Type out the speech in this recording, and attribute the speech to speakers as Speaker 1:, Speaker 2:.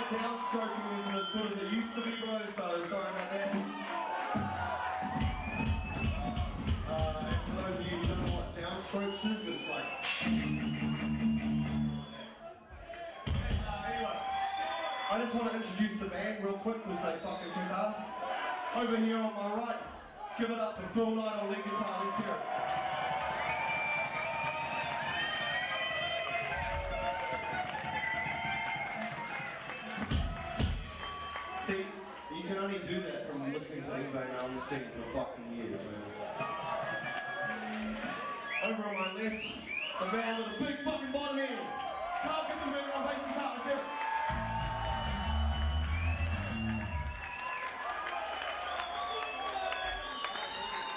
Speaker 1: downstroking isn't as good as it used to be, bro, so sorry about that. For those of you who don't know what downstrokes is, it's like... Anyway, I just want to introduce the band real quick because they fucking kick ass. Over here on my right, give it up for Phil Knight on lead guitar, let's hear it. See, you can only do that from listening to Yngwie Malmsteen for fucking years, man. Over on my left, the band with a big fucking bottom end. Carl Giffenberger on bass guitar, let's hear it.